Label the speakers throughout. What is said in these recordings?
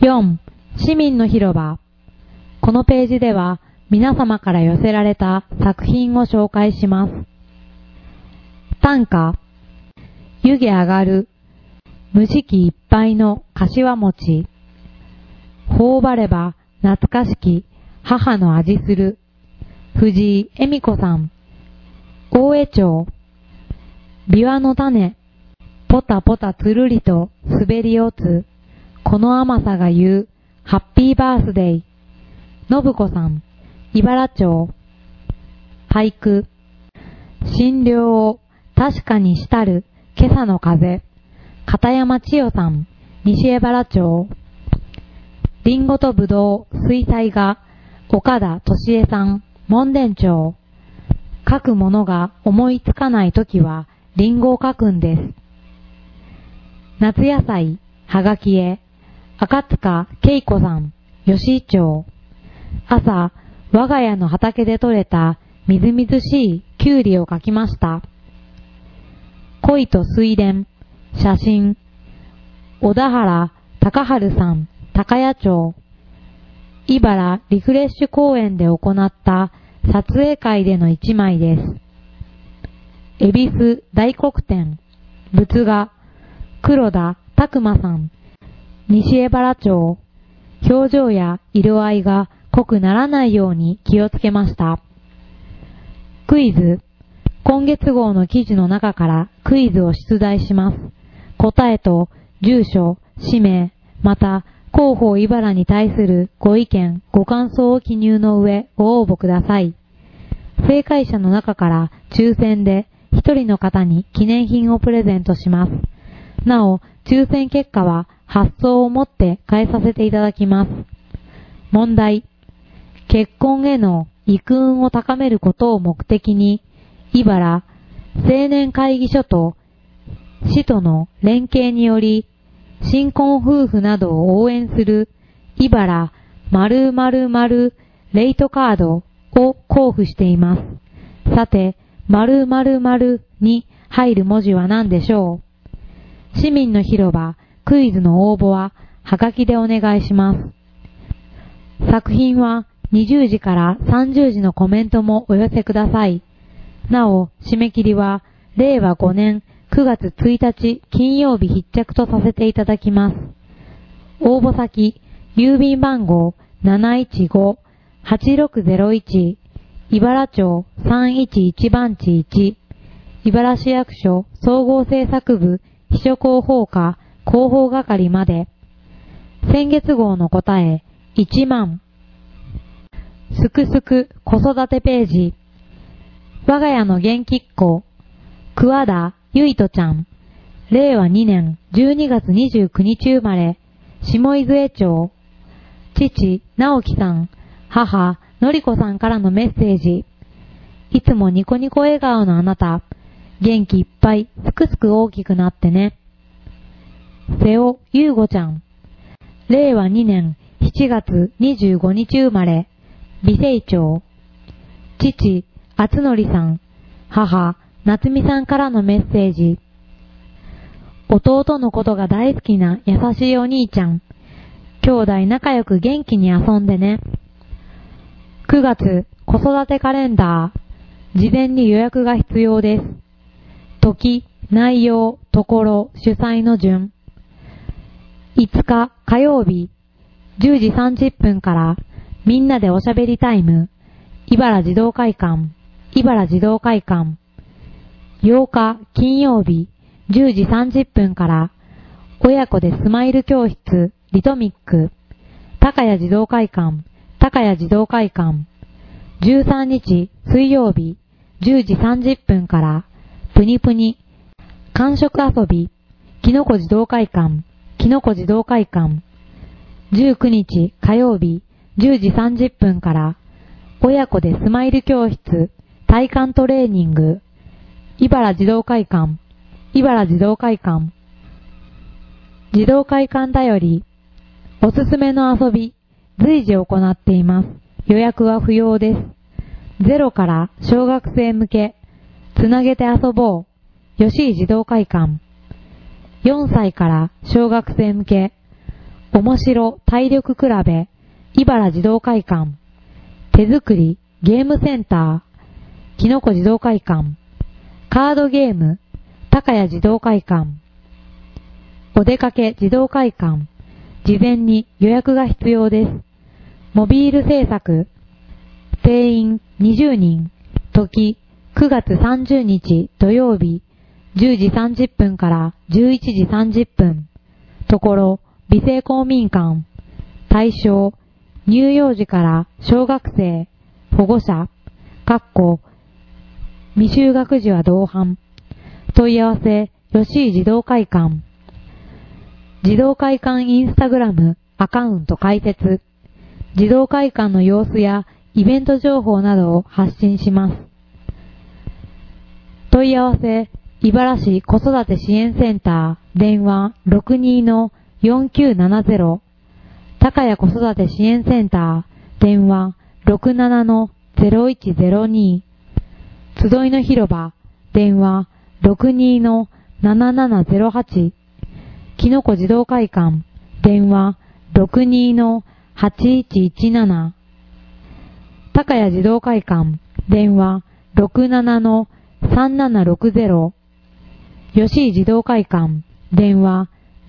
Speaker 1: 4. 市民の広場。このページでは皆様から寄せられた作品を紹介します。短歌。湯気上がる。蒸し器いっぱいの柏餅。頬張れば懐かしき母の味する。藤井恵美子さん。大江町。琵琶の種。ポタポタつるりと滑り落ち。この甘さが言う。ハッピーバースデイ。信子さん。茨町。俳句。診療を確かにしたる今朝の風。片山千代さん。西江原町。リンゴとぶどう水彩画。岡田敏恵さん。門田町。書くものが思いつかないときはリンゴを書くんです。夏野菜。はがきへ。赤塚恵子さん。吉井町。朝、我が家の畑で採れたみずみずしいきゅうりを描きました。恋と水田。写真。小田原隆春さん。高谷町。茨リフレッシュ公園で行った撮影会での一枚です。恵比寿大黒天。仏画。黒田拓馬さん。西江原町。表情や色合いが濃くならないように気をつけました。クイズ。今月号の記事の中からクイズを出題します。答えと住所、氏名、また広報茨に対するご意見、ご感想を記入の上ご応募ください。正解者の中から抽選で1人の方に記念品をプレゼントします。なお、抽選結果は発送をもって返させていただきます。問題。結婚への育運を高めることを目的に、茨青年会議所と市との連携により、新婚夫婦などを応援する茨〇〇〇レイトカードを交付しています。さて、〇〇〇に入る文字は何でしょう？市民の広場クイズの応募ははがきでお願いします。作品は20時から30時のコメントもお寄せください。なお、締め切りは令和5年9月1日金曜日必着とさせていただきます。応募先、郵便番号 715-8601 茨町311番地1茨市役所総合政策部秘書広報課広報係まで。先月号の答え1万。すくすく子育てページ。我が家の元気っ子桑田ゆいとちゃん。令和2年12月29日生まれ。下伊豆江町。父直樹さん。母のりこさんからのメッセージ。いつもニコニコ笑顔のあなた。元気いっぱいすくすく大きくなってね。瀬尾ゆうごちゃん。令和2年7月25日生まれ。美星町。父あつのりさん。母なつみさんからのメッセージ。弟のことが大好きな優しいお兄ちゃん。兄弟仲良く元気に遊んでね。9月子育てカレンダー。事前に予約が必要です。時、内容、ところ、主催の順。5日火曜日10時30分からみんなでおしゃべりタイム。茨児童会館。茨児童会館。8日金曜日10時30分から親子でスマイル教室リトミック。高谷児童会館。高谷児童会館。13日水曜日10時30分からプニプニ感触遊びきのこ児童会館。きのこ児童会館。19日火曜日10時30分から親子でスマイル教室体幹トレーニング。茨児童会館。茨児童会館。児童会館だよりおすすめの遊び随時行っています。予約は不要です。0から小学生向けつなげて遊ぼう吉井児童会館。4歳から小学生向け面白体力比べ、茨児童会館、手作りゲームセンター、きのこ児童会館、カードゲーム、高谷児童会館、お出かけ児童会館、事前に予約が必要です。モビール制作、定員20人、時9月30日土曜日、10時30分から11時30分、ところ、美生公民館、対象、乳幼児から小学生、保護者、未就学児は同伴、問い合わせ、吉井児童会館、児童会館インスタグラムアカウント開設、児童会館の様子やイベント情報などを発信します。問い合わせ、茨市子育て支援センター、電話 62-4970、高谷子育て支援センター、電話 67-0102、集いの広場、電話 62-7708、きのこ児童会館、電話 62-8117、高谷児童会館、電話 67-3760、吉井児童会館、電話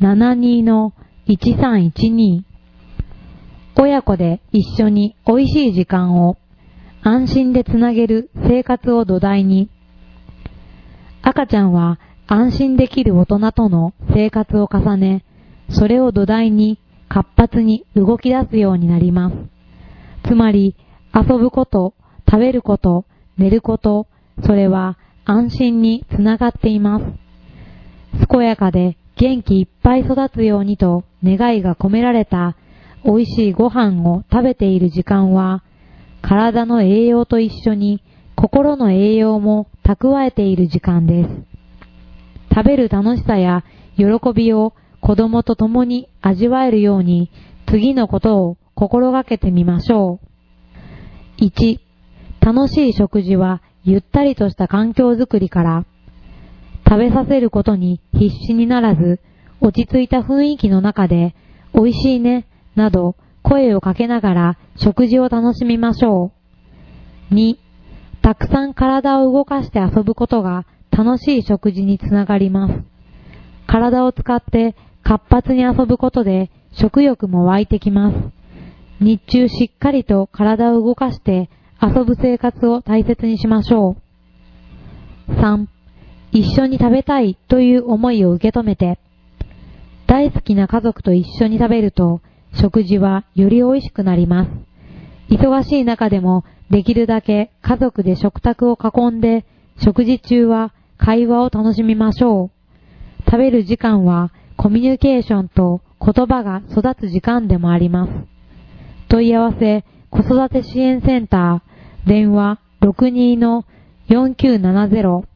Speaker 1: 72-1312、親子で一緒に美味しい時間を安心でつなげる生活を土台に、赤ちゃんは安心できる大人との生活を重ね、それを土台に活発に動き出すようになります。つまり、遊ぶこと、食べること、寝ること、それは安心につながっています。健やかで元気いっぱい育つようにと願いが込められた美味しいご飯を食べている時間は、体の栄養と一緒に心の栄養も蓄えている時間です。食べる楽しさや喜びを子供と共に味わえるように次のことを心がけてみましょう。1、楽しい食事はゆったりとした環境づくりから、食べさせることに必死にならず、落ち着いた雰囲気の中で、美味しいね、など声をかけながら食事を楽しみましょう。2、たくさん体を動かして遊ぶことが楽しい食事につながります。体を使って活発に遊ぶことで食欲も湧いてきます。日中しっかりと体を動かして遊ぶ生活を大切にしましょう。3、一緒に食べたいという思いを受け止めて、大好きな家族と一緒に食べると食事はより美味しくなります。忙しい中でもできるだけ家族で食卓を囲んで食事中は会話を楽しみましょう。食べる時間はコミュニケーションと言葉が育つ時間でもあります。問い合わせ、子育て支援センター、電話 62-4970